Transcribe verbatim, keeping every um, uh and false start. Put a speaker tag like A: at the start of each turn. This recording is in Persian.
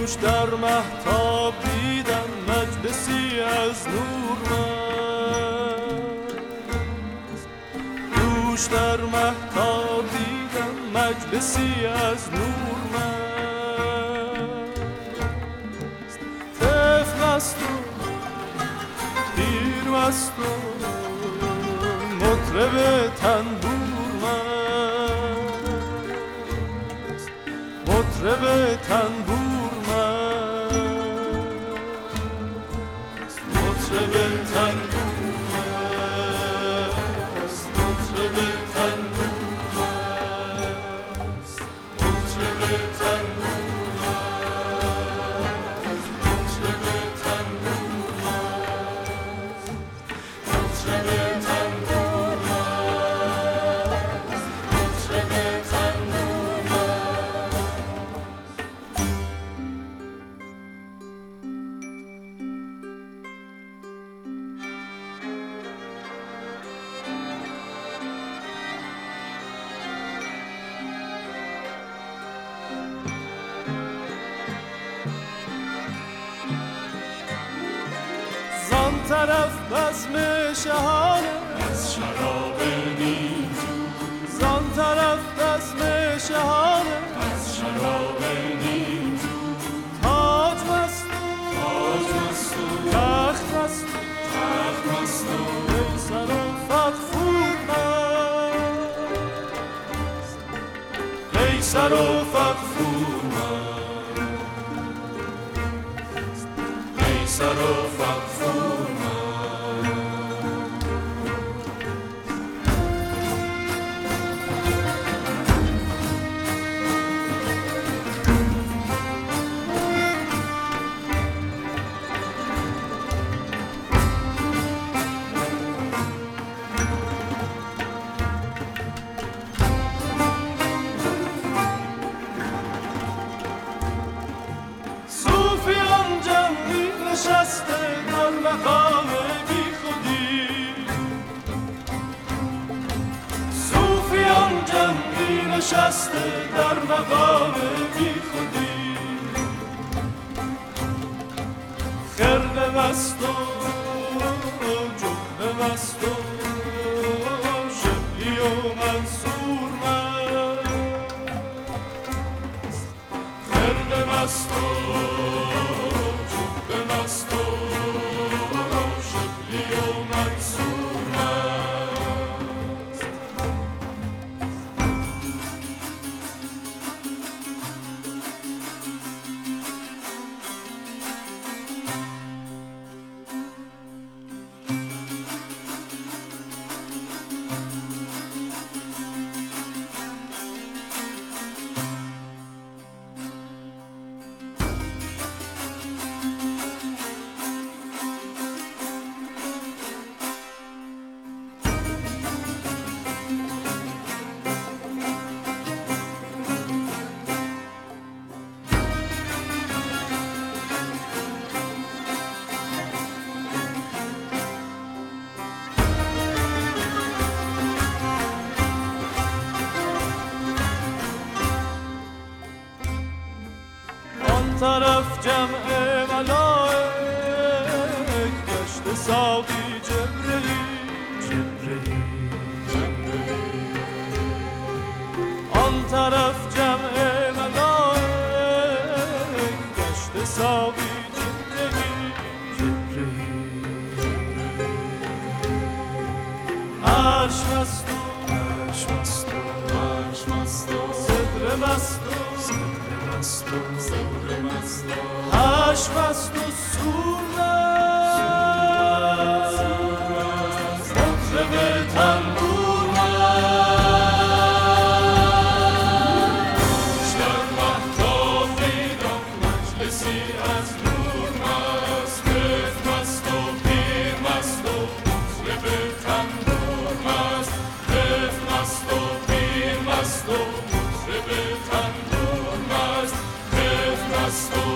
A: دوش در مهتاب دیدم مجلسی از نور مست، دوش در مهتاب دیدم مجلسی از نور مست، طفل است و پیر مست و مطرب تنبور مست، مطرب تنبور مست، مطرب تنبور مست، مطرب تنبور مست، مطرب تنبور مست، مطرب تنبور مست، مطرب تنبور مست، مطرب تنبور زان طرف بزم شهانه از شراب نیمجو، زان طرف بزم شهانه از شراب نیمجو، تاج مست و تاج مست و تخت مست و تخت مست و قیصر و فغفور مست، قیصر و فغفور مست، قیصر و فغفور صوفیان جمعی نشسته در مقام بی خودی، صوفیان جمعی نشسته در مقام بی خودی، خرقه مست و جبه مست و شبلی و منصور مست، خرقه مست و جبه مست و شبلی و منصور مست. آن طرف جمع ملائک گشته ساقی جبرئیل، جبرئیل، جبرئیل، آن طرف جمع ملائک گشته ساقی جبرئیل، جبرئیل، عرش مست و عرش مست و عرش مست و صدر مست و صدر مست و صدر مست و عرش مست و سور مست، مطرب تنبور مست، در مهتاب دیدم مجلسی از نور مست، طفل مست و پیر مست و مطرب تنبور مست، طفل مست و پیر مست و مطرب تنبور مست، طفل مست و